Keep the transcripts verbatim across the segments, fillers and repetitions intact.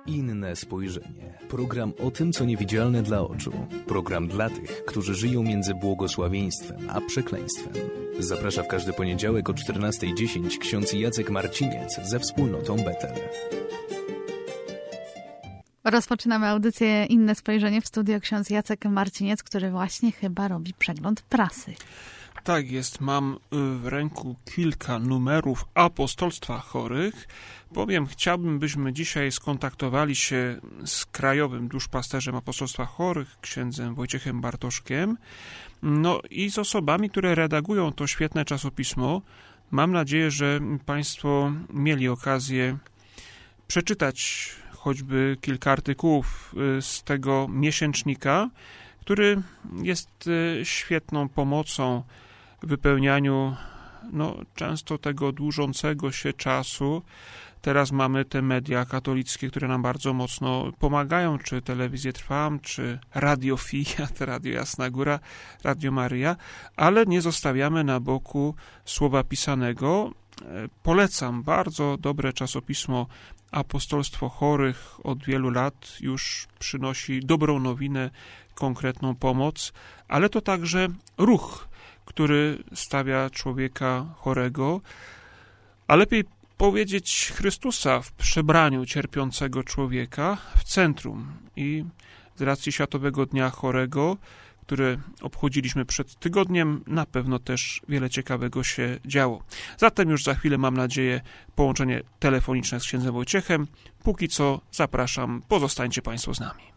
Inne spojrzenie. Program o tym, co niewidzialne dla oczu. Program dla tych, którzy żyją między błogosławieństwem a przekleństwem. Zaprasza w każdy poniedziałek o czternasta dziesięć ksiądz Jacek Marciniec ze wspólnotą Betel. Rozpoczynamy audycję Inne spojrzenie, w studio ksiądz Jacek Marciniec, który właśnie chyba robi przegląd prasy. Tak jest, mam w ręku kilka numerów apostolstwa chorych, bowiem chciałbym, byśmy dzisiaj skontaktowali się z krajowym duszpasterzem apostolstwa chorych, księdzem Wojciechem Bartoszkiem, no i z osobami, które redagują to świetne czasopismo. Mam nadzieję, że Państwo mieli okazję przeczytać choćby kilka artykułów z tego miesięcznika, który jest świetną pomocą w wypełnianiu no, często tego dłużącego się czasu. Teraz mamy te media katolickie, które nam bardzo mocno pomagają, czy Telewizję Trwam, czy Radio Fiat, Radio Jasna Góra, Radio Maryja, ale nie zostawiamy na boku słowa pisanego. Polecam bardzo dobre czasopismo Apostolstwo Chorych, od wielu lat już przynosi dobrą nowinę, konkretną pomoc, ale to także ruch, który stawia człowieka chorego, a lepiej powiedzieć Chrystusa w przebraniu cierpiącego człowieka w centrum. I z racji Światowego Dnia Chorego, który obchodziliśmy przed tygodniem, na pewno też wiele ciekawego się działo. Zatem już za chwilę, mam nadzieję, połączenie telefoniczne z księdzem Wojciechem. Póki co zapraszam, pozostańcie Państwo z nami.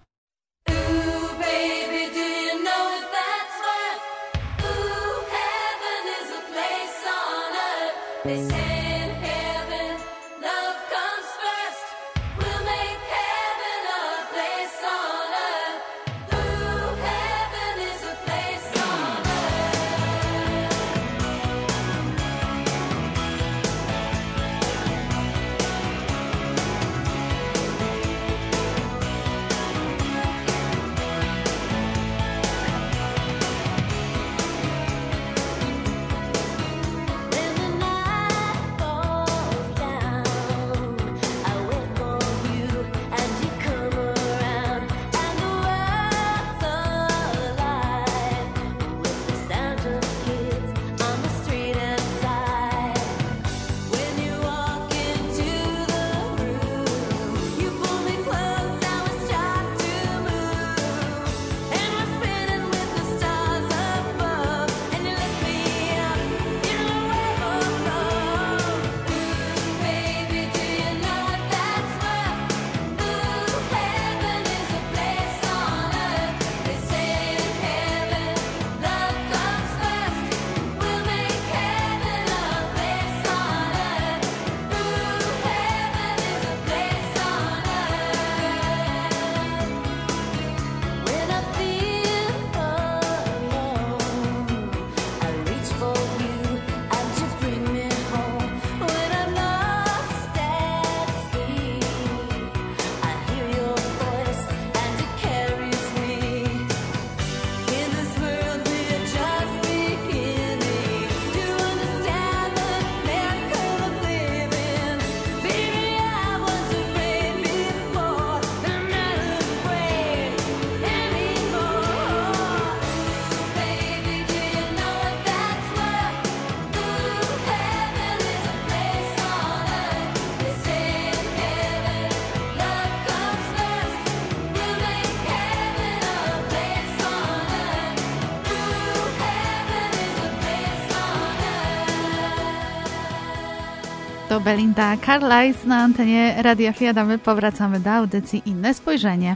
To Belinda Carlisle na antenie Radia Fiat, a my powracamy do audycji Inne spojrzenie.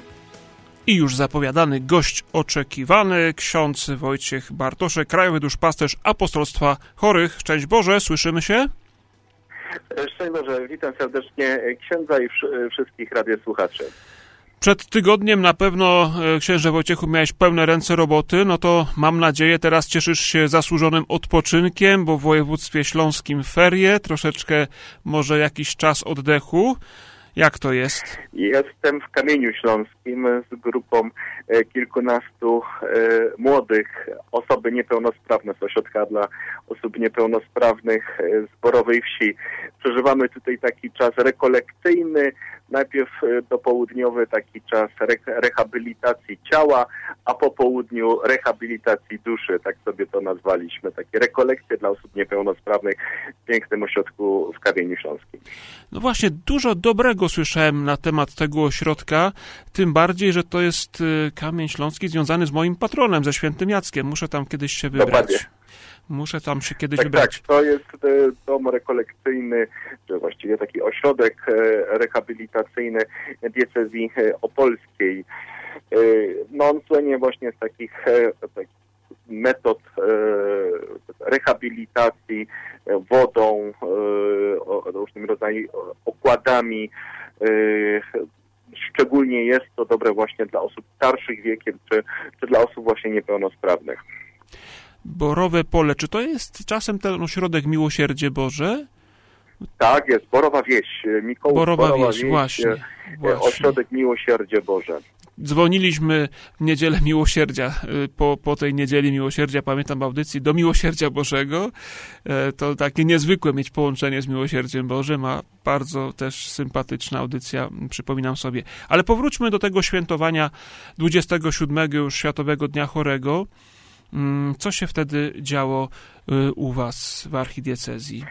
I już zapowiadany gość oczekiwany, ksiądz Wojciech Bartoszek, krajowy duszpasterz apostolstwa chorych. Szczęść Boże, słyszymy się? Szczęść Boże, witam serdecznie księdza i wszystkich radiosłuchaczy. Przed tygodniem na pewno, księże Wojciechu, miałeś pełne ręce roboty, no to mam nadzieję, teraz cieszysz się zasłużonym odpoczynkiem, bo w województwie śląskim ferie, troszeczkę może jakiś czas oddechu. Jak to jest? Jestem w Kamieniu Śląskim z grupą kilkunastu młodych, osoby niepełnosprawne z ośrodka dla osób niepełnosprawnych z Borowej Wsi. Przeżywamy tutaj taki czas rekolekcyjny, najpierw dopołudniowy taki czas re- rehabilitacji ciała, a po południu rehabilitacji duszy, tak sobie to nazwaliśmy. Takie rekolekcje dla osób niepełnosprawnych w pięknym ośrodku w Kamieniu Śląskim. No właśnie, dużo dobrego słyszałem na temat tego ośrodka, tym bardziej, że to jest Kamień Śląski związany z moim patronem, ze świętym Jackiem. Muszę tam kiedyś się wybrać. Dokładnie. Muszę tam się kiedyś tak, wybrać. Tak, to jest dom rekolekcyjny, czy właściwie taki ośrodek rehabilitacyjny diecezji opolskiej. No on słynie właśnie z takich, takich metod rehabilitacji wodą, różnym rodzaju okładami. Szczególnie jest to dobre właśnie dla osób starszych wiekiem, czy, czy dla osób właśnie niepełnosprawnych. Borowe Pole, czy to jest czasem ten ośrodek Miłosierdzie Boże? Tak, jest Borowa Wieś. Mikołaj, Borowa, Borowa Wieś, Wieś, właśnie, właśnie. Ośrodek Miłosierdzie Boże. Dzwoniliśmy w Niedzielę Miłosierdzia, po, po tej Niedzieli Miłosierdzia, pamiętam w audycji, do Miłosierdzia Bożego. To takie niezwykłe mieć połączenie z Miłosierdziem Bożym, a bardzo też sympatyczna audycja, przypominam sobie. Ale powróćmy do tego świętowania dwudziestego siódmego już Światowego Dnia Chorego. Co się wtedy działo u was w archidiecezji?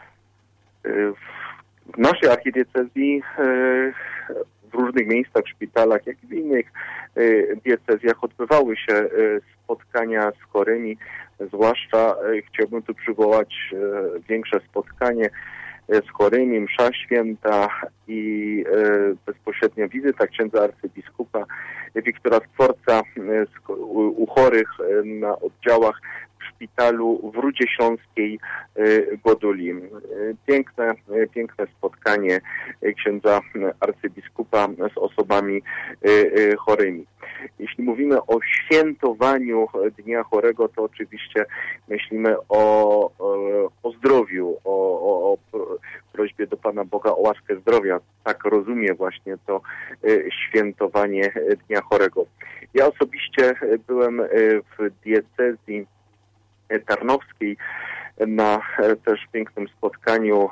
W naszej archidiecezji w różnych miejscach, szpitalach, jak i w innych diecezjach odbywały się spotkania z chorymi. Zwłaszcza chciałbym tu przywołać większe spotkanie z chorymi, msza święta i bezpośrednia wizyta księdza arcybiskupa Wiktora Stworca u chorych na oddziałach w szpitalu w Rudzie Śląskiej Goduli. Piękne, piękne spotkanie księdza arcybiskupa z osobami chorymi. Jeśli mówimy o świętowaniu Dnia Chorego, to oczywiście myślimy o, o zdrowiu, o, o, o prośbie do Pana Boga o łaskę zdrowia. Tak rozumiem właśnie to świętowanie Dnia Chorego. Ja osobiście byłem w diecezji tarnowskiej na też pięknym spotkaniu,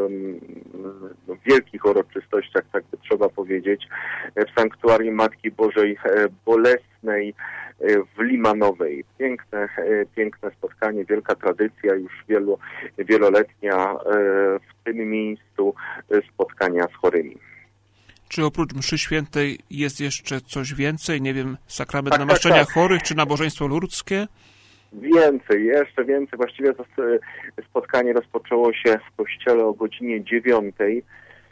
w wielkich uroczystościach, tak by trzeba powiedzieć, w sanktuarium Matki Bożej Bolesnej w Limanowej. Piękne, piękne spotkanie, wielka tradycja, już wielu, wieloletnia w tym miejscu spotkania z chorymi. Czy oprócz mszy świętej jest jeszcze coś więcej? Nie wiem, sakrament tak, namaszczenia tak, tak. chorych, czy nabożeństwo ludzkie? Więcej, jeszcze więcej. Właściwie to spotkanie rozpoczęło się w kościele o godzinie dziewiątej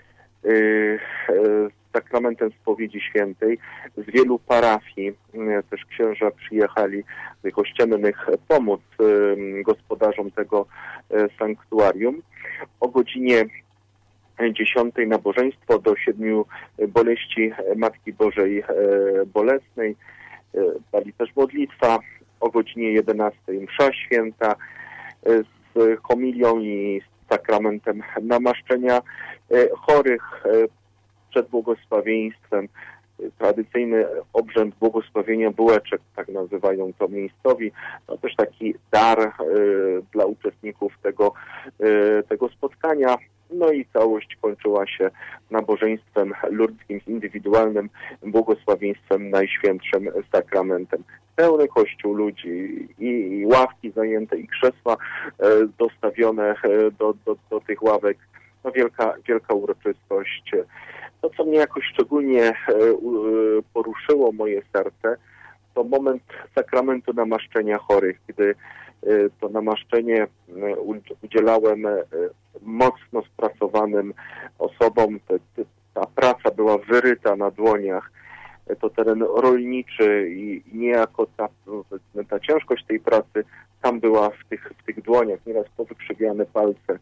z sakramentem spowiedzi świętej. Z wielu parafii też księża przyjechali z tych ościennych pomóc gospodarzom tego sanktuarium. O godzinie dziesiątej nabożeństwo do siedmiu boleści Matki Bożej Bolesnej. Dali też modlitwa. O godzinie jedenastej msza święta z homilią i z sakramentem namaszczenia chorych przed błogosławieństwem. Tradycyjny obrzęd błogosławienia bułeczek, tak nazywają to miejscowi. No też taki dar y, dla uczestników tego, y, tego spotkania. No i całość kończyła się nabożeństwem lurdzkim z indywidualnym błogosławieństwem Najświętszym Sakramentem. Pełny kościół ludzi i, i ławki zajęte, i krzesła y, dostawione y, do, do, do tych ławek. No wielka, wielka uroczystość. To, co mnie jakoś szczególnie poruszyło moje serce, to moment sakramentu namaszczenia chorych, kiedy to namaszczenie udzielałem mocno spracowanym osobom. Ta praca była wyryta na dłoniach. To teren rolniczy i niejako ta, ta ciężkość tej pracy tam była w tych, w tych dłoniach, nieraz powykrzywiane palce.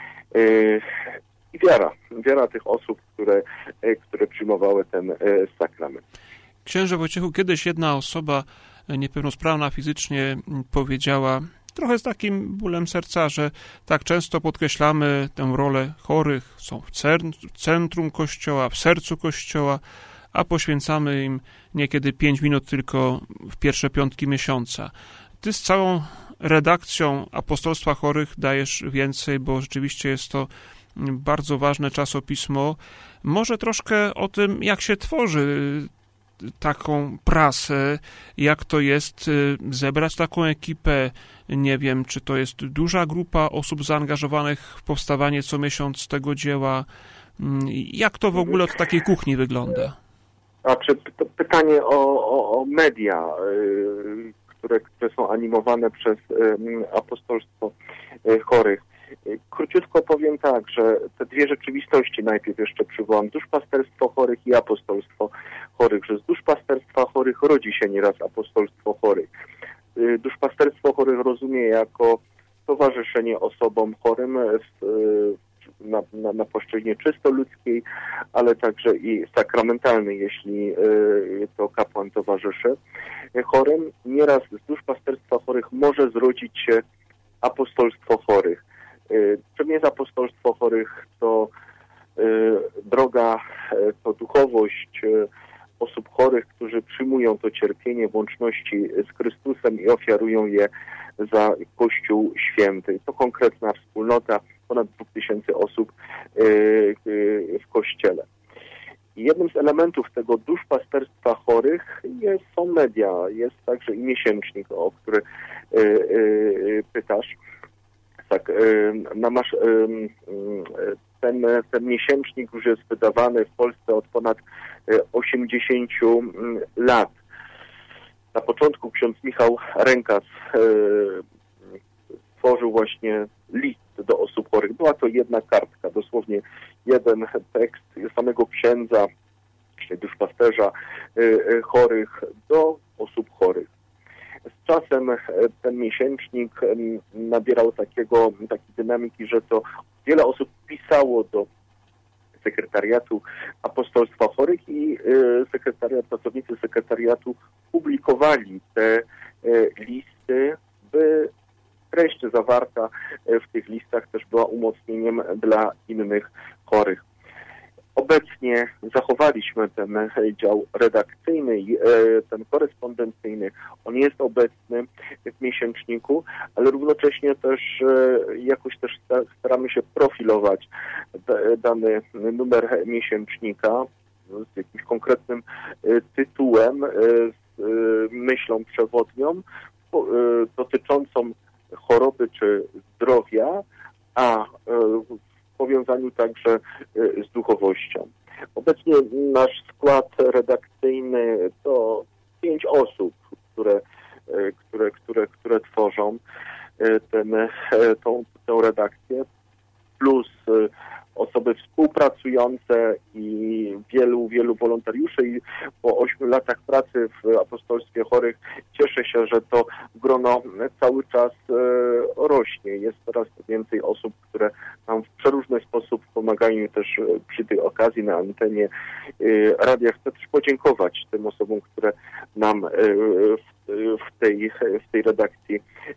I wiara, wiara tych osób, które, które przyjmowały ten sakrament. Księże Wojciechu, kiedyś jedna osoba niepełnosprawna fizycznie powiedziała, trochę z takim bólem serca, że tak często podkreślamy tę rolę chorych, są w centrum Kościoła, w sercu Kościoła, a poświęcamy im niekiedy pięć minut tylko w pierwsze piątki miesiąca. Ty z całą redakcją Apostolstwa Chorych dajesz więcej, bo rzeczywiście jest to bardzo ważne czasopismo, Może troszkę o tym, jak się tworzy taką prasę, jak to jest zebrać taką ekipę. Nie wiem, czy to jest duża grupa osób zaangażowanych w powstawanie co miesiąc tego dzieła. Jak to w ogóle od takiej kuchni wygląda? A czy to pytanie o, o, o media, yy, które, które są animowane przez yy, apostolstwo yy, chorych. Króciutko powiem tak, że te dwie rzeczywistości najpierw jeszcze przywołam. Duszpasterstwo chorych i apostolstwo chorych, że z duszpasterstwa chorych rodzi się nieraz apostolstwo chorych. Duszpasterstwo chorych rozumie jako towarzyszenie osobom chorym w, na, na, na płaszczyźnie czysto ludzkiej, ale także i sakramentalnej, jeśli to kapłan towarzyszy chorym. Nieraz z duszpasterstwa chorych może zrodzić się apostolstwo chorych. Czym jest apostolstwo chorych? To droga, to duchowość osób chorych, którzy przyjmują to cierpienie w łączności z Chrystusem i ofiarują je za Kościół Święty. To konkretna wspólnota, ponad dwóch tysięcy osób w Kościele. I jednym z elementów tego duszpasterstwa chorych jest, są media, jest także i miesięcznik, o który pytasz. Tak, no masz, ten, ten miesięcznik już jest wydawany w Polsce od ponad osiemdziesięciu lat. Na początku ksiądz Michał Rękas stworzył właśnie list do osób chorych. Była to jedna kartka, dosłownie jeden tekst samego księdza, duszpasterza chorych do osób chorych. Z czasem ten miesięcznik nabierał takiego, takiej dynamiki, że to wiele osób pisało do sekretariatu apostolstwa chorych i sekretariat, pracownicy sekretariatu publikowali te listy, by treść zawarta w tych listach też była umocnieniem dla innych chorych. Obecnie zachowaliśmy ten dział redakcyjny, ten korespondencyjny. On jest obecny w miesięczniku, ale równocześnie też jakoś też staramy się profilować dany numer miesięcznika z jakimś konkretnym tytułem, z myślą przewodnią dotyczącą choroby czy zdrowia, a w powiązaniu także z duchowością. Obecnie nasz skład redakcyjny to pięć osób, które, które, które, które tworzą ten, tą, tą redakcję, plus osoby współpracujące i wielu, wielu wolontariuszy i po ośmiu latach pracy w apostolstwie chorych cieszę się, że to grono cały czas rośnie. Jest coraz więcej osób, które nam w przeróżny sposób pomagają też przy tej okazji na antenie radia. Chcę też podziękować tym osobom, które nam w tej, w tej redakcji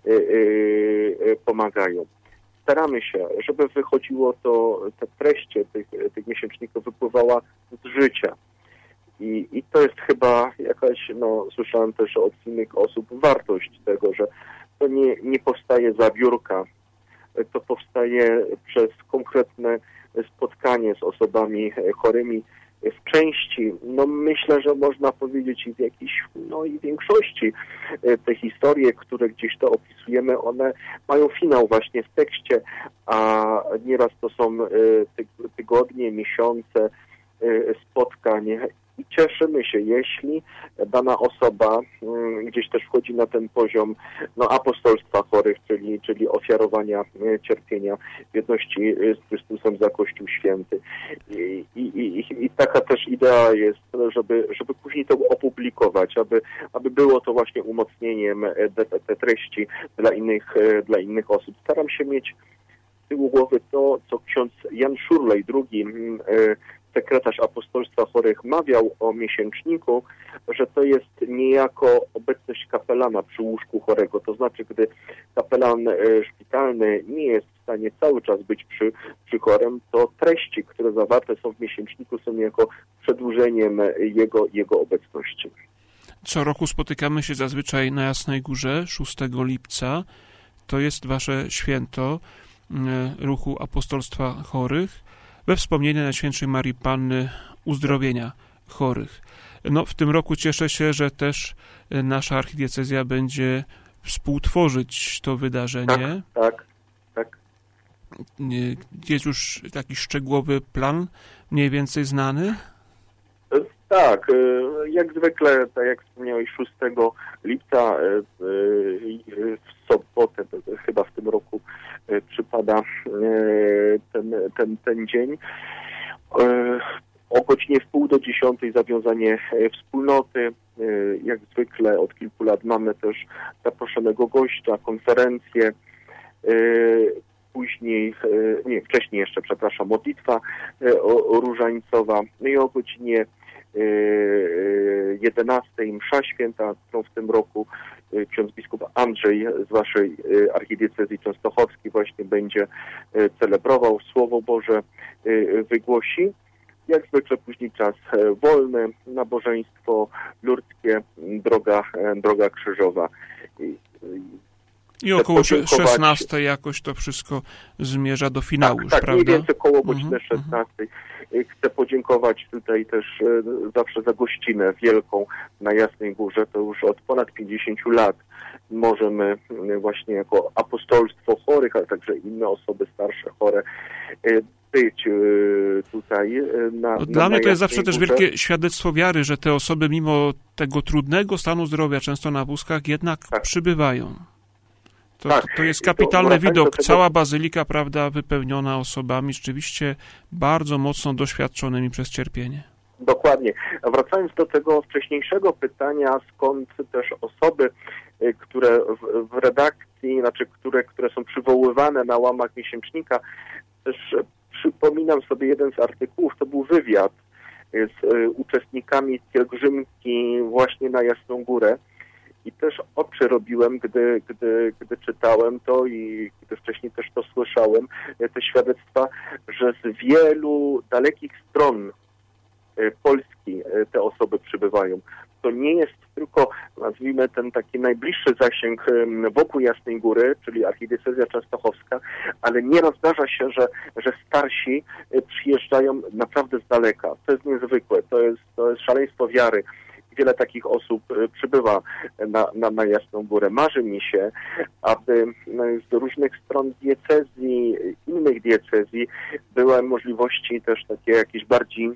pomagają. Staramy się, żeby wychodziło to, te treści tych, tych miesięczników wypływała z życia. I, I to jest chyba jakaś, no słyszałem też od innych osób, wartość tego, że to nie, nie powstaje za biurka, to powstaje przez konkretne spotkanie z osobami chorymi. W części, no myślę, że można powiedzieć i w jakiejś, no i większości te historie, które gdzieś to opisujemy, one mają finał właśnie w tekście, a nieraz to są tygodnie, miesiące spotkań i cieszymy się, jeśli dana osoba gdzieś też wchodzi na ten poziom no, apostolstwa chorych, czyli, czyli ofiarowania cierpienia w jedności z Chrystusem za Kościół Święty. I, i, i, i taka też idea jest, żeby, żeby później to opublikować, aby, aby było to właśnie umocnieniem te, te treści dla innych, dla innych osób. Staram się mieć z tyłu głowy to, co ksiądz Jan Szurlej, drugi sekretarz apostolstwa chorych, mawiał o miesięczniku, że to jest niejako obecność kapelana przy łóżku chorego. To znaczy, gdy kapelan szpitalny nie jest w stanie cały czas być przy, przy chorym, to treści, które zawarte są w miesięczniku, są niejako przedłużeniem jego, jego obecności. Co roku spotykamy się zazwyczaj na Jasnej Górze, szóstego lipca. To jest wasze święto ruchu apostolstwa chorych. we wspomnienie Najświętszej Marii Panny uzdrowienia chorych. No, w tym roku cieszę się, że też nasza archidiecezja będzie współtworzyć to wydarzenie. Tak, tak, tak. Jest już taki szczegółowy plan, mniej więcej znany? Tak, jak zwykle, tak jak wspomniałeś, szóstego lipca w sobotę, chyba w tym roku przypada ten, ten, ten dzień. O godzinie w pół do dziesiątej zawiązanie wspólnoty. Jak zwykle od kilku lat mamy też zaproszonego gościa, konferencję. Później, nie, wcześniej jeszcze, przepraszam, modlitwa różańcowa. No i o godzinie jedenastej msza święta, którą w tym roku ksiądz biskup Andrzej z waszej archidiecezji częstochowskiej właśnie będzie celebrował, Słowo Boże wygłosi. Jak zwykle później czas wolny, nabożeństwo lurdzkie, droga, droga krzyżowa. I około szesnastej jakoś to wszystko zmierza do finału, tak, już, tak, prawda? mniej więcej około godziny mhm, szesnastej. Chcę podziękować tutaj też zawsze za gościnę wielką na Jasnej Górze. To już od ponad pięćdziesięciu lat możemy właśnie jako apostolstwo chorych, ale także inne osoby starsze, chore, być tutaj na, no, Dla na mnie to jest zawsze Górze. też wielkie świadectwo wiary, że te osoby mimo tego trudnego stanu zdrowia, często na wózkach, jednak tak. przybywają. To, tak. to jest kapitalny to, widok. Tego... Cała bazylika, prawda, wypełniona osobami rzeczywiście bardzo mocno doświadczonymi przez cierpienie. Dokładnie. Wracając do tego wcześniejszego pytania, skąd też osoby, które w, w redakcji, znaczy które, które są przywoływane na łamach miesięcznika, też przypominam sobie jeden z artykułów, to był wywiad z uczestnikami pielgrzymki właśnie na Jasną Górę. I też oczy robiłem, gdy, gdy, gdy czytałem to i gdy wcześniej też to słyszałem, te świadectwa, że z wielu dalekich stron Polski te osoby przybywają. To nie jest tylko, nazwijmy, ten taki najbliższy zasięg wokół Jasnej Góry, czyli archidiecezja częstochowska, ale nieraz zdarza się, że, że starsi przyjeżdżają naprawdę z daleka. To jest niezwykłe, to jest, to jest szaleństwo wiary. Wiele takich osób przybywa na, na, na Jasną Górę. Marzy mi się, aby z różnych stron diecezji, innych diecezji były możliwości też takie jakieś bardziej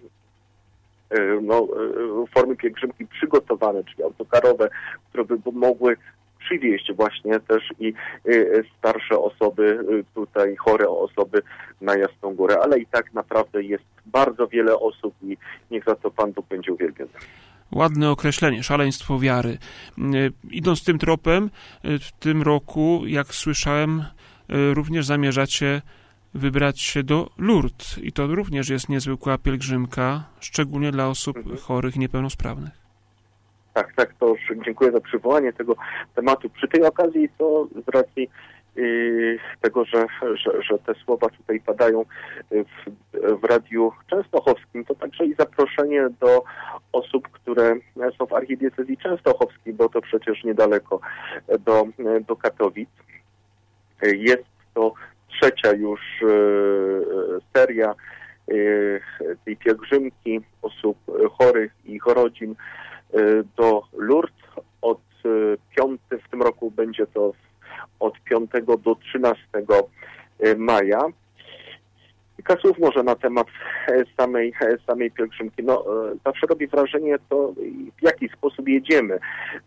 no, formy pielgrzymki przygotowane, czyli autokarowe, które by mogły przywieźć właśnie też i starsze osoby tutaj, chore osoby na Jasną Górę. Ale i tak naprawdę jest bardzo wiele osób i niech za to Pan Bóg będzie uwielbiony. Ładne określenie, szaleństwo wiary. Idąc tym tropem, w tym roku, jak słyszałem, również zamierzacie wybrać się do Lourdes. I to również jest niezwykła pielgrzymka, szczególnie dla osób mhm. chorych i niepełnosprawnych. Tak, tak, to już dziękuję za przywołanie tego tematu. Przy tej okazji to z racji yy, tego, że, że, że te słowa tutaj padają w, w Radiu Częstochowskim, to także i zaproszenie do osób, które są w archidiecezji częstochowskiej, bo to przecież niedaleko do, do Katowic. Jest to trzecia już yy, seria yy, tej pielgrzymki osób chorych i ich rodzin do Lourdes. Od piątego, w tym roku będzie to od piątego do trzynastego maja. Kilka słów może na temat samej, samej pielgrzymki. No, zawsze robi wrażenie to, w jaki sposób jedziemy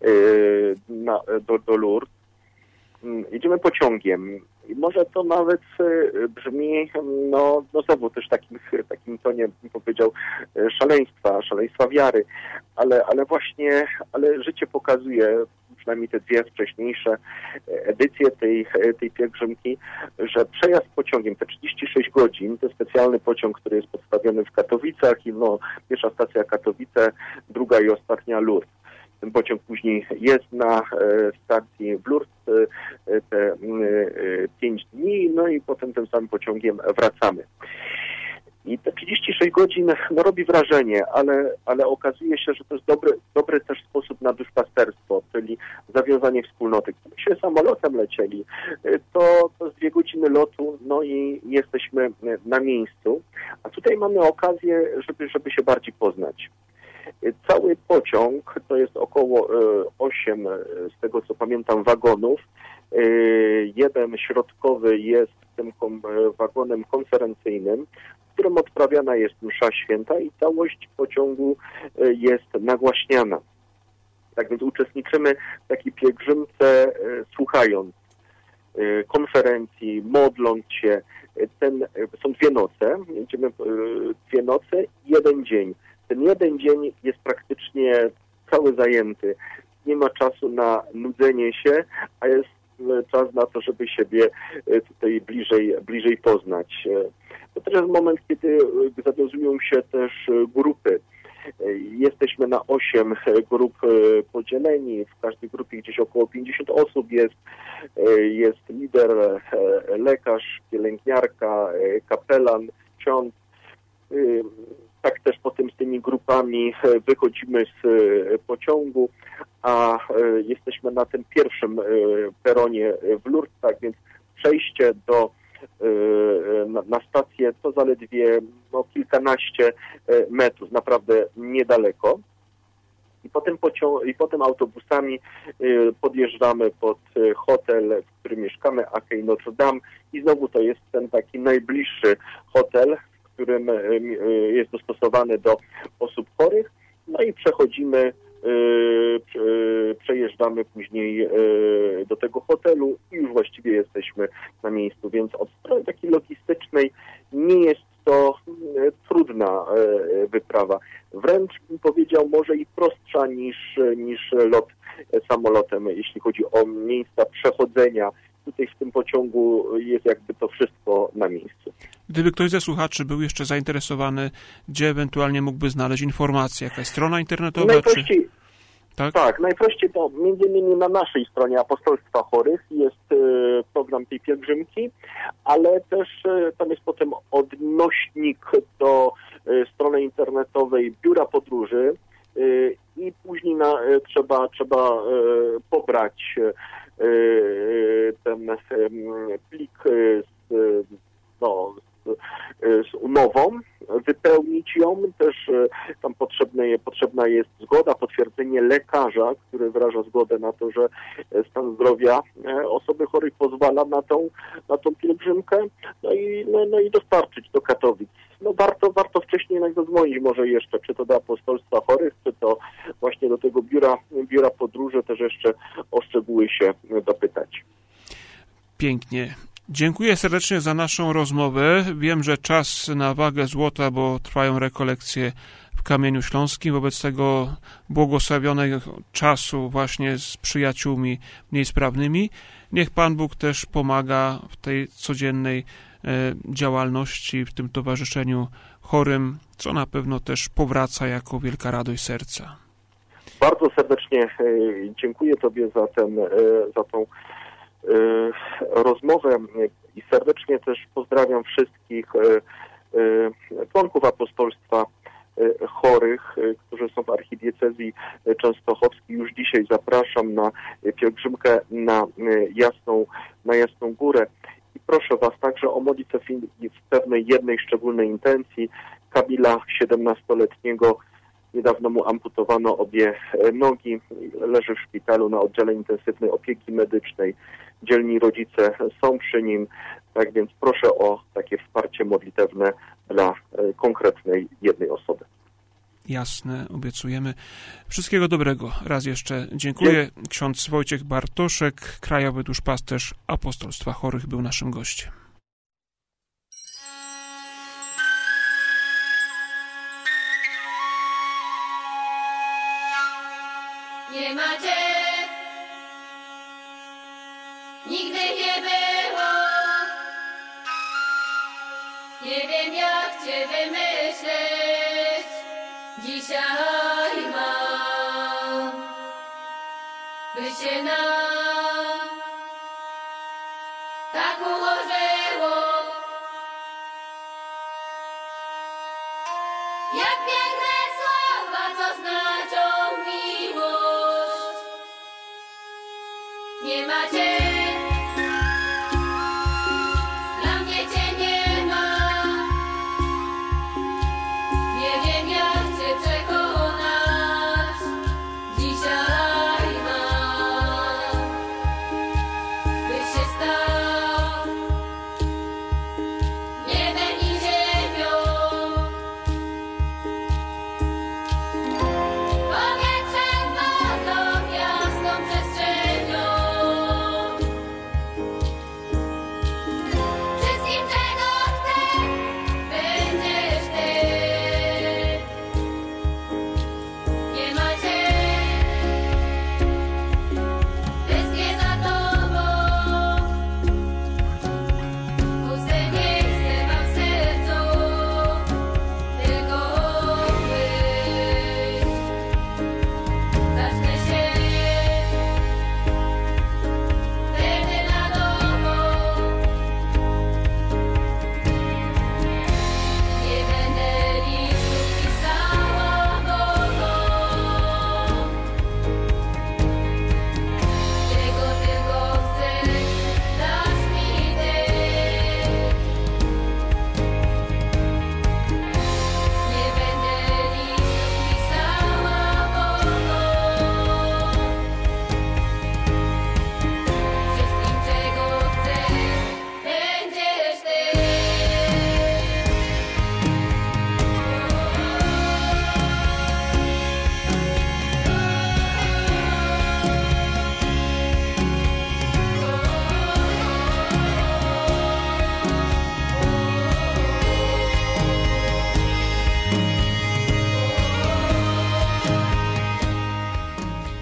na, do, do Lourdes. Jedziemy pociągiem. I może to nawet brzmi, no, no znowu też takim, takim tonie, bym powiedział, szaleństwa, szaleństwa wiary, ale, ale właśnie, ale życie pokazuje, przynajmniej te dwie wcześniejsze edycje tej, tej pielgrzymki, że przejazd pociągiem, te trzydzieści sześć godzin, to specjalny pociąg, który jest podstawiony w Katowicach i no, pierwsza stacja Katowice, druga i ostatnia Lourdes. Ten pociąg później jest na e, stacji w Lourdes e, te e, pięć dni, no i potem tym samym pociągiem wracamy. I te trzydzieści sześć godzin no, robi wrażenie, ale, ale okazuje się, że to jest dobry, dobry też sposób na duszpasterstwo, czyli zawiązanie wspólnoty. Gdybyśmy samolotem lecieli, to, to z dwie godziny lotu, no i jesteśmy na miejscu, A tutaj mamy okazję, żeby, żeby się bardziej poznać. Cały pociąg to jest około osiem, z tego co pamiętam, wagonów. Jeden środkowy jest tym wagonem konferencyjnym, w którym odprawiana jest msza święta i całość pociągu jest nagłaśniana. Tak więc uczestniczymy w takiej pielgrzymce, słuchając konferencji, modląc się. Ten, są dwie noce, będziemy dwie noce i jeden dzień. Ten jeden dzień jest praktycznie cały zajęty. Nie ma czasu na nudzenie się, a jest czas na to, żeby siebie tutaj bliżej, bliżej poznać. To też jest moment, kiedy zawiązują się też grupy. Jesteśmy na osiem grup podzieleni, w każdej grupie gdzieś około pięćdziesiąt osób jest. Jest lider, lekarz, pielęgniarka, kapelan, ksiądz. Tak też potem z tymi grupami wychodzimy z pociągu, a jesteśmy na tym pierwszym peronie w Lourdes, tak więc przejście do na, na stację to zaledwie no, kilkanaście metrów, naprawdę niedaleko. I potem, pocią- i potem autobusami podjeżdżamy pod hotel, w którym mieszkamy, Accueil Notre Dame, i znowu to jest ten taki najbliższy hotel, w którym jest dostosowany do osób chorych. No i przechodzimy, przejeżdżamy później do tego hotelu i już właściwie jesteśmy na miejscu. Więc od strony takiej logistycznej nie jest to trudna wyprawa. Wręcz bym powiedział, może i prostsza niż, niż lot samolotem, jeśli chodzi o miejsca przechodzenia. Tutaj w tym pociągu jest jakby to wszystko na miejscu. Gdyby ktoś ze słuchaczy był jeszcze zainteresowany, gdzie ewentualnie mógłby znaleźć informacje? Jakaś strona internetowa? Najprościej, czy... tak? tak, najprościej to między innymi na naszej stronie Apostolstwa Chorych jest y, program tej pielgrzymki, ale też y, tam jest potem odnośnik do y, strony internetowej Biura Podróży y, i później na, y, trzeba, trzeba y, pobrać y, ten y, plik z, no, z, z umową, wypełnić ją. Też tam potrzebne, potrzebna jest zgoda, potwierdzenie lekarza, który wyraża zgodę na to, że stan zdrowia osoby chorej pozwala na tą, na tą pielgrzymkę, no i, no, no i dostarczyć do Katowic. No warto, warto wcześniej jednak zadzwonić może jeszcze, czy to do Apostolstwa Chorych, czy to właśnie do tego biura, biura podróży, też jeszcze o szczegóły się dopytać. Pięknie. Dziękuję serdecznie za naszą rozmowę. Wiem, że czas na wagę złota, bo trwają rekolekcje w Kamieniu Śląskim. Wobec tego błogosławionego czasu właśnie z przyjaciółmi mniej sprawnymi. Niech Pan Bóg też pomaga w tej codziennej działalności, w tym towarzyszeniu chorym, co na pewno też powraca jako wielka radość serca. Bardzo serdecznie dziękuję Tobie za, ten, za tą rozmowę i serdecznie też pozdrawiam wszystkich członków apostolstwa chorych, którzy są w archidiecezji częstochowskiej. Już dzisiaj zapraszam na pielgrzymkę na Jasną, na Jasną Górę. I proszę Was także o modlitwę w pewnej jednej szczególnej intencji. Kamila, siedemnastoletniego, niedawno mu amputowano obie nogi, leży w szpitalu na oddziale intensywnej opieki medycznej. Dzielni rodzice są przy nim, tak więc proszę o takie wsparcie modlitewne dla konkretnej jednej osoby. Jasne, obiecujemy. Wszystkiego dobrego. Raz jeszcze dziękuję. Ksiądz Wojciech Bartoszek, krajowy duszpasterz Apostolstwa Chorych, był naszym gościem. Nie macie, nigdy nie było. Nie wiem, jak cię wymyśleć. Dzisiaj mam, by się nam tak ułożyło. Jak piękne słowa, co znaczą miłość. Nie macie, dla mnie cię nie ma.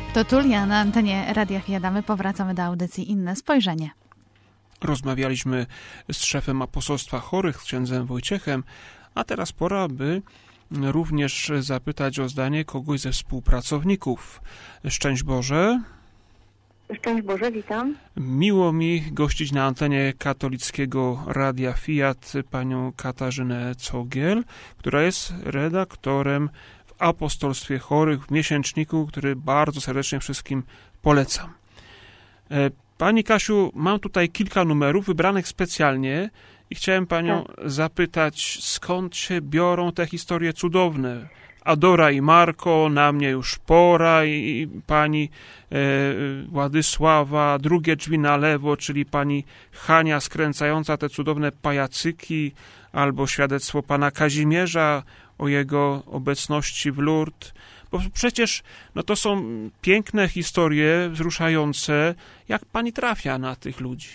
To Tulia na antenie Radia Fiadamy. Powracamy do audycji Inne Spojrzenie. Rozmawialiśmy z szefem Apostolstwa Chorych, z księdzem Wojciechem, a teraz pora, by również zapytać o zdanie kogoś ze współpracowników. Szczęść Boże. Szczęść Boże, witam. Miło mi gościć na antenie katolickiego Radia Fiat panią Katarzynę Cogiel, która jest redaktorem w Apostolstwie Chorych, w miesięczniku, który bardzo serdecznie wszystkim polecam. Pani Kasiu, mam tutaj kilka numerów wybranych specjalnie i chciałem panią tak. zapytać, skąd się biorą te historie cudowne? Adora i Marko, Na mnie już pora i pani e, Władysława, Drugie drzwi na lewo, czyli pani Hania skręcająca te cudowne pajacyki, albo świadectwo pana Kazimierza o jego obecności w Lourdes. Bo przecież no to są piękne historie, wzruszające. Jak pani trafia na tych ludzi?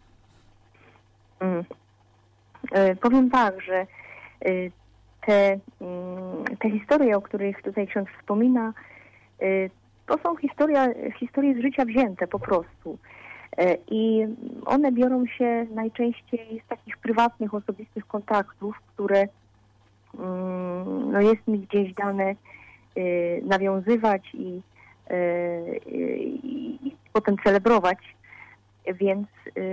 Mm. E, powiem tak, że e, te, te historie, o których tutaj ksiądz wspomina, to są historia, historie z życia wzięte po prostu. I one biorą się najczęściej z takich prywatnych, osobistych kontaktów, które no jest mi gdzieś dane nawiązywać i, i, i potem celebrować. Więc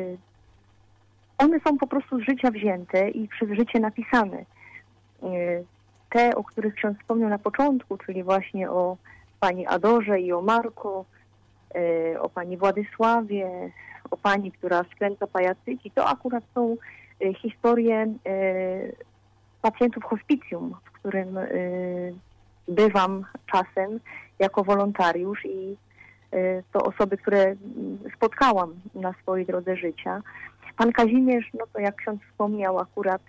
one są po prostu z życia wzięte i przez życie napisane. Te, o których ksiądz wspomniał na początku, czyli właśnie o pani Adorze i o Marko, o pani Władysławie, o pani, która skręca pajacyki, to akurat są historie pacjentów hospicjum, w którym bywam czasem jako wolontariusz i to osoby, które spotkałam na swojej drodze życia. Pan Kazimierz, no to jak ksiądz wspomniał, akurat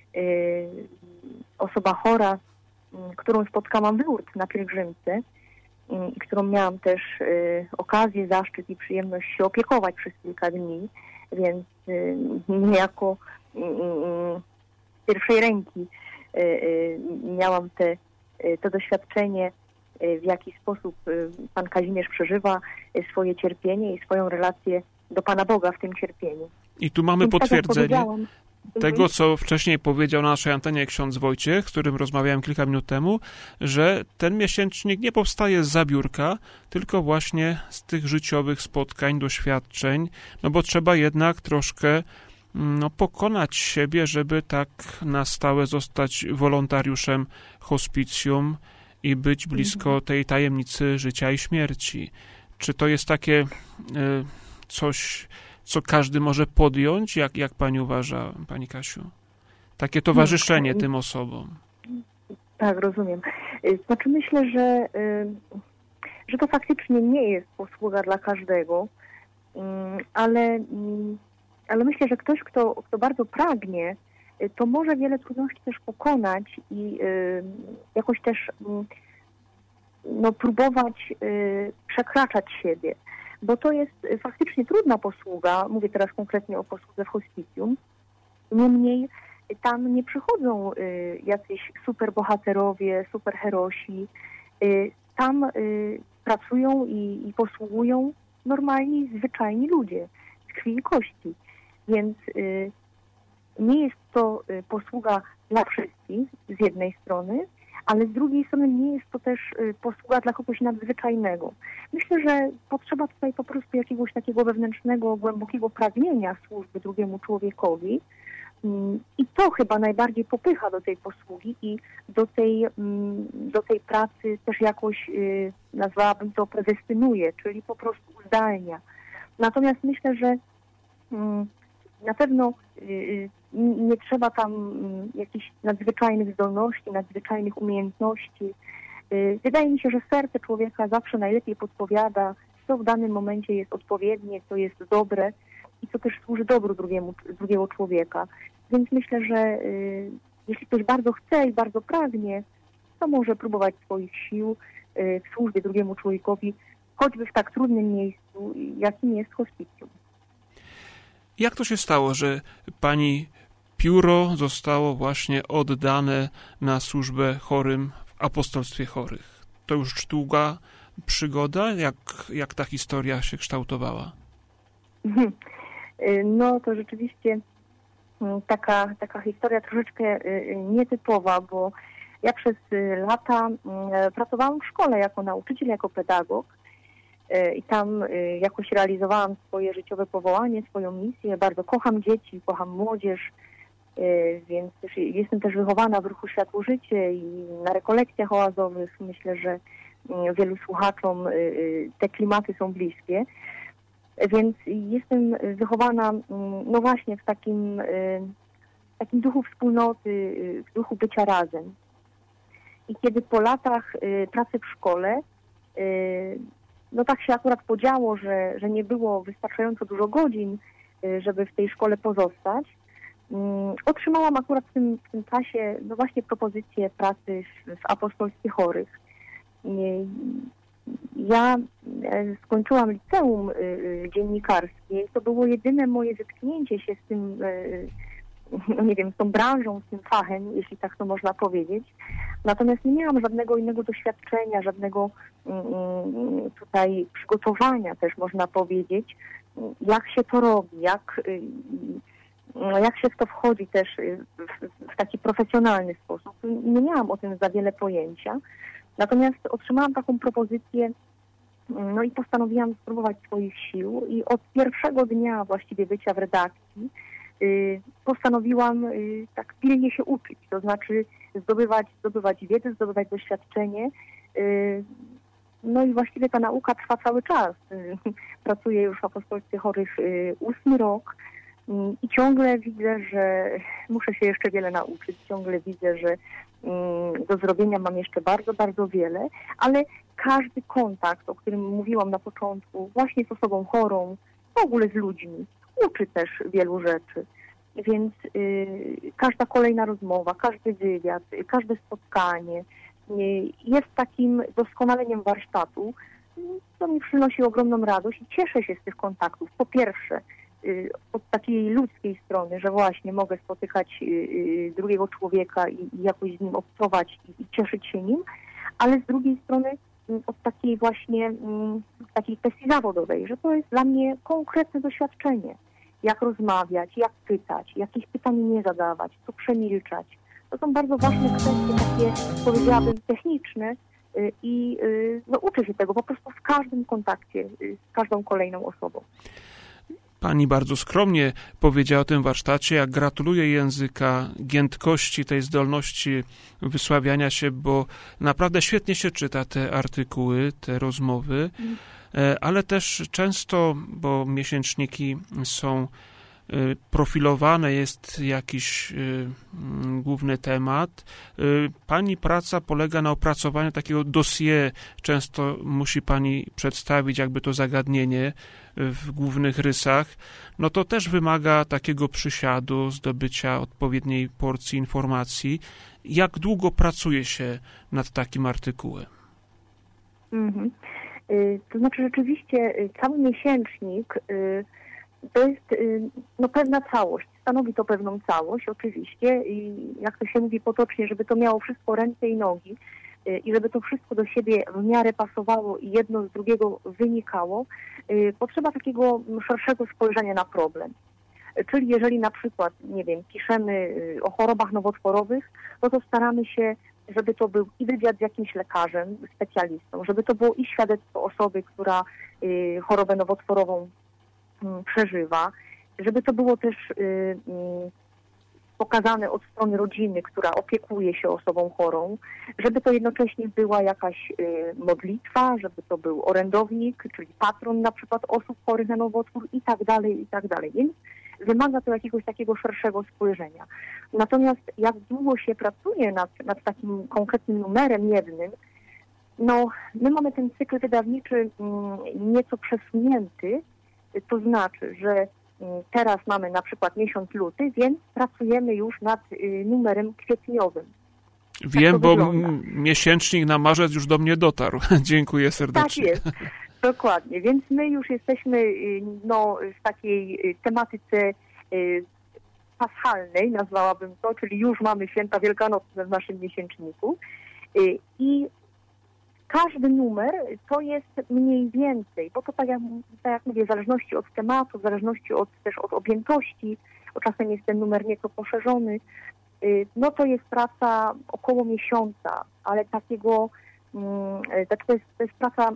osoba chora, którą spotkałam w Lourdes na pielgrzymce i którą miałam też okazję, zaszczyt i przyjemność się opiekować przez kilka dni, więc niejako z pierwszej ręki miałam te, to doświadczenie, w jaki sposób pan Kazimierz przeżywa swoje cierpienie i swoją relację do Pana Boga w tym cierpieniu. I tu mamy Więc potwierdzenie tak tego, co wcześniej powiedział na naszej antenie ksiądz Wojciech, z którym rozmawiałem kilka minut temu, że ten miesięcznik nie powstaje z zabiórka, tylko właśnie z tych życiowych spotkań, doświadczeń, no bo trzeba jednak troszkę no, pokonać siebie, żeby tak na stałe zostać wolontariuszem hospicjum i być blisko tej tajemnicy życia i śmierci. Czy to jest takie y, coś, co każdy może podjąć? Jak, jak pani uważa, pani Kasiu? Takie towarzyszenie tym osobom. Tak, rozumiem. Znaczy myślę, że, że to faktycznie nie jest posługa dla każdego, ale, ale myślę, że ktoś, kto, kto bardzo pragnie, to może wiele trudności też pokonać i jakoś też no, próbować przekraczać siebie. Bo to jest faktycznie trudna posługa, mówię teraz konkretnie o posłudze w hospicjum, niemniej tam nie przychodzą y, jacyś superbohaterowie, superherosi, y, tam y, pracują i, i posługują normalni, zwyczajni ludzie z krwi i kości, więc y, nie jest to y, posługa dla wszystkich z jednej strony, ale z drugiej strony nie jest to też posługa dla kogoś nadzwyczajnego. Myślę, że potrzeba tutaj po prostu jakiegoś takiego wewnętrznego, głębokiego pragnienia służby drugiemu człowiekowi i to chyba najbardziej popycha do tej posługi i do tej, do tej pracy też jakoś, nazwałabym to, predestynuje, czyli po prostu uzdalnia. Natomiast myślę, że na pewno nie trzeba tam jakichś nadzwyczajnych zdolności, nadzwyczajnych umiejętności. Wydaje mi się, że serce człowieka zawsze najlepiej podpowiada, co w danym momencie jest odpowiednie, co jest dobre i co też służy dobru drugiemu, drugiego człowieka. Więc myślę, że jeśli ktoś bardzo chce i bardzo pragnie, to może próbować swoich sił w służbie drugiemu człowiekowi, choćby w tak trudnym miejscu, jakim jest hospicjum. Jak to się stało, że pani pióro zostało właśnie oddane na służbę chorym w apostolstwie chorych? To już długa przygoda? Jak, jak ta historia się kształtowała? No to rzeczywiście taka, taka historia troszeczkę nietypowa, bo ja przez lata pracowałam w szkole jako nauczyciel, jako pedagog i tam jakoś realizowałam swoje życiowe powołanie, swoją misję. Bardzo kocham dzieci, kocham młodzież, więc też jestem też wychowana w ruchu Światło Życie i na rekolekcjach oazowych. Myślę, że wielu słuchaczom te klimaty są bliskie. Więc jestem wychowana, no właśnie, w takim, w takim duchu wspólnoty, w duchu bycia razem. I kiedy po latach pracy w szkole, no tak się akurat podziało, że, że nie było wystarczająco dużo godzin, żeby w tej szkole pozostać, otrzymałam akurat w tym, w tym czasie, no właśnie, propozycję pracy w, w Apostolstwie Chorych. Ja skończyłam liceum dziennikarskie. To było jedyne moje zetknięcie się z tym, no nie wiem, z tą branżą, z tym fachem, jeśli tak to można powiedzieć. Natomiast nie miałam żadnego innego doświadczenia, żadnego tutaj przygotowania też, można powiedzieć, jak się to robi, jak, jak się w to wchodzi też w, w taki profesjonalny sposób. Nie miałam o tym za wiele pojęcia. Natomiast otrzymałam taką propozycję, no i postanowiłam spróbować swoich sił i od pierwszego dnia właściwie bycia w redakcji y, postanowiłam y, tak pilnie się uczyć, to znaczy zdobywać, zdobywać wiedzę, zdobywać doświadczenie. Y, no i właściwie ta nauka trwa cały czas. Y, pracuję już w Apostolstwie Chorych y, ósmy rok y, i ciągle widzę, że muszę się jeszcze wiele nauczyć, ciągle widzę, że do zrobienia mam jeszcze bardzo, bardzo wiele, ale każdy kontakt, o którym mówiłam na początku, właśnie z osobą chorą, w ogóle z ludźmi, uczy też wielu rzeczy. Więc y, każda kolejna rozmowa, każdy wywiad, każde spotkanie y, jest takim doskonaleniem warsztatu, co mi przynosi ogromną radość i cieszę się z tych kontaktów. Po pierwsze, od takiej ludzkiej strony, że właśnie mogę spotykać drugiego człowieka i jakoś z nim obcować i cieszyć się nim, ale z drugiej strony od takiej właśnie takiej kwestii zawodowej, że to jest dla mnie konkretne doświadczenie. Jak rozmawiać, jak pytać, jakieś pytanie nie zadawać, co przemilczać. To są bardzo ważne kwestie, takie powiedziałabym techniczne i no, uczę się tego po prostu w każdym kontakcie, z każdą kolejną osobą. Pani bardzo skromnie powiedziała o tym warsztacie. Ja gratuluję języka, giętkości, tej zdolności wysławiania się, bo naprawdę świetnie się czyta te artykuły, te rozmowy, ale też często, bo miesięczniki są profilowane, jest jakiś główny temat. Pani praca polega na opracowaniu takiego dossier. Często musi Pani przedstawić jakby to zagadnienie w głównych rysach. No to też wymaga takiego przysiadu, zdobycia odpowiedniej porcji informacji. Jak długo pracuje się nad takim artykułem? Mhm. To znaczy rzeczywiście cały miesięcznik to jest no, pewna całość, stanowi to pewną całość oczywiście i jak to się mówi potocznie, żeby to miało wszystko ręce i nogi i żeby to wszystko do siebie w miarę pasowało i jedno z drugiego wynikało, potrzeba takiego szerszego spojrzenia na problem. Czyli jeżeli na przykład, nie wiem, piszemy o chorobach nowotworowych, no to staramy się, żeby to był i wywiad z jakimś lekarzem, specjalistą, żeby to było i świadectwo osoby, która chorobę nowotworową przeżywa, żeby to było też y, y, pokazane od strony rodziny, która opiekuje się osobą chorą, żeby to jednocześnie była jakaś y, modlitwa, żeby to był orędownik, czyli patron na przykład osób chorych na nowotwór i tak dalej, i tak dalej. Więc wymaga to jakiegoś takiego szerszego spojrzenia. Natomiast jak długo się pracuje nad, nad takim konkretnym numerem jednym, no my mamy ten cykl wydawniczy y, nieco przesunięty. To znaczy, że teraz mamy na przykład miesiąc luty, więc pracujemy już nad numerem kwietniowym. Wiem, tak bo wygląda. Miesięcznik na marzec już do mnie dotarł. Dziękuję serdecznie. Tak jest, dokładnie. Więc my już jesteśmy no, w takiej tematyce paschalnej, nazwałabym to, czyli już mamy święta wielkanocne w naszym miesięczniku. I każdy numer to jest mniej więcej, bo to tak jak, tak jak mówię, w zależności od tematu, w zależności od, też od objętości, bo czasem jest ten numer nieco poszerzony, no to jest praca około miesiąca, ale takiego, to jest, to jest praca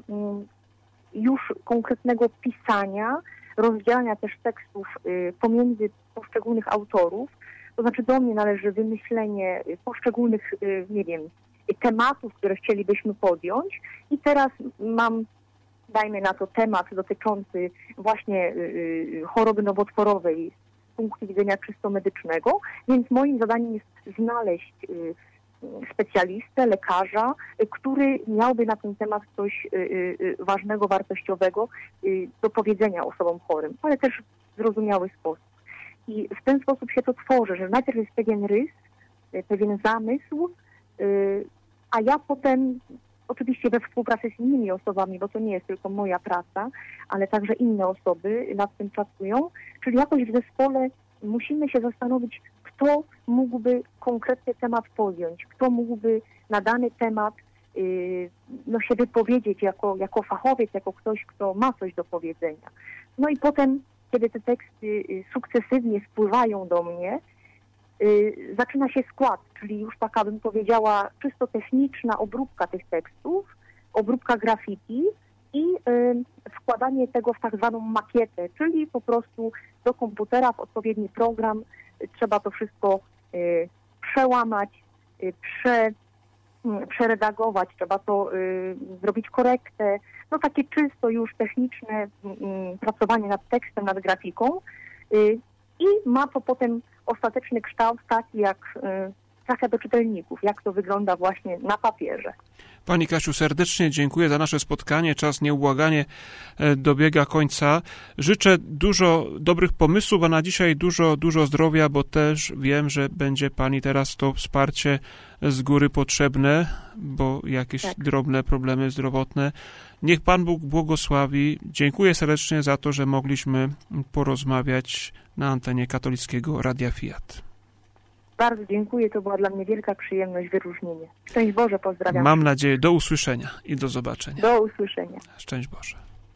już konkretnego pisania, rozdzielania też tekstów pomiędzy poszczególnych autorów, to znaczy do mnie należy wymyślenie poszczególnych, nie wiem, tematów, które chcielibyśmy podjąć i teraz mam, dajmy na to, temat dotyczący właśnie choroby nowotworowej z punktu widzenia czysto medycznego, więc moim zadaniem jest znaleźć specjalistę, lekarza, który miałby na ten temat coś ważnego, wartościowego do powiedzenia osobom chorym, ale też w zrozumiały sposób. I w ten sposób się to tworzy, że najpierw jest pewien rys, pewien zamysł, a ja potem, oczywiście we współpracy z innymi osobami, bo to nie jest tylko moja praca, ale także inne osoby nad tym pracują, czyli jakoś w zespole musimy się zastanowić, kto mógłby konkretny temat podjąć, kto mógłby na dany temat yy, no, się wypowiedzieć jako, jako fachowiec, jako ktoś, kto ma coś do powiedzenia. No i potem, kiedy te teksty yy, sukcesywnie spływają do mnie, yy, zaczyna się skład, czyli już taka, bym powiedziała, czysto techniczna obróbka tych tekstów, obróbka grafiki i yy, wkładanie tego w tak zwaną makietę, czyli po prostu do komputera w odpowiedni program trzeba to wszystko y, przełamać, y, prze, y, przeredagować, trzeba to y, zrobić korektę. No takie czysto już techniczne y, y, pracowanie nad tekstem, nad grafiką y, i ma to potem ostateczny kształt taki, jak y, trafia do czytelników, jak to wygląda właśnie na papierze. Pani Kasiu, serdecznie dziękuję za nasze spotkanie. Czas nieubłaganie dobiega końca. Życzę dużo dobrych pomysłów, a na dzisiaj dużo, dużo zdrowia, bo też wiem, że będzie Pani teraz to wsparcie z góry potrzebne, bo jakieś tak. drobne problemy zdrowotne. Niech Pan Bóg błogosławi. Dziękuję serdecznie za to, że mogliśmy porozmawiać na antenie Katolickiego Radia Fiat. Bardzo dziękuję, to była dla mnie wielka przyjemność, wyróżnienie. Szczęść Boże, pozdrawiam. Mam nadzieję, do usłyszenia i do zobaczenia. Do usłyszenia. Szczęść Boże.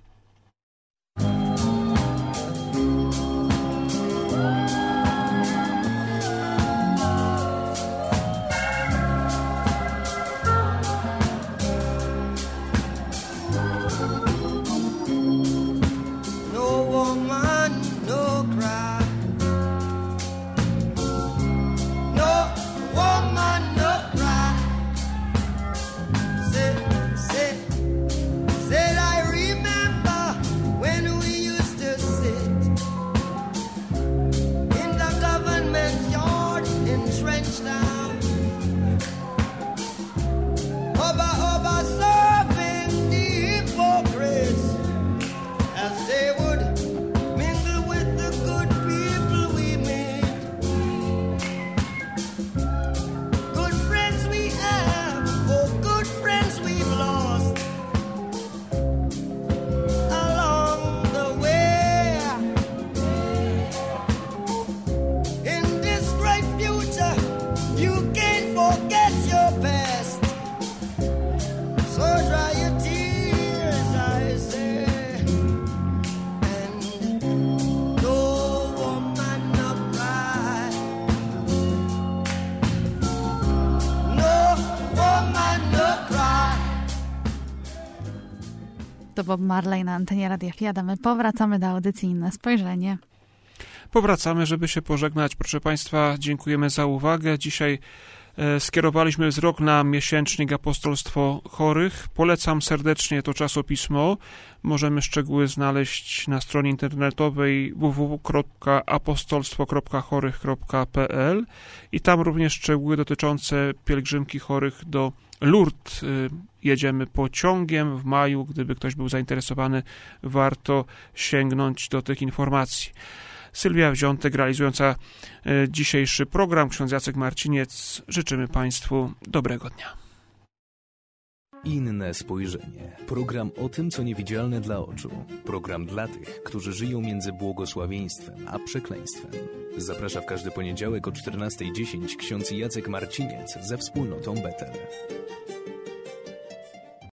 To Bob Marley na antenie Radia Fiat. My powracamy do audycji Inne Spojrzenie. Powracamy, żeby się pożegnać. Proszę Państwa, dziękujemy za uwagę. Dzisiaj e, skierowaliśmy wzrok na miesięcznik Apostolstwo Chorych. Polecam serdecznie to czasopismo. Możemy szczegóły znaleźć na stronie internetowej w w w kropka apostolstwo kropka chorych kropka p l i tam również szczegóły dotyczące pielgrzymki chorych do Lourdes. Jedziemy pociągiem w maju. Gdyby ktoś był zainteresowany, warto sięgnąć do tych informacji. Sylwia Wziątek, realizująca dzisiejszy program, ksiądz Jacek Marciniec. Życzymy Państwu dobrego dnia. Inne spojrzenie. Program o tym, co niewidzialne dla oczu. Program dla tych, którzy żyją między błogosławieństwem a przekleństwem. Zaprasza w każdy poniedziałek o czternasta dziesięć ksiądz Jacek Marciniec ze wspólnotą Betel.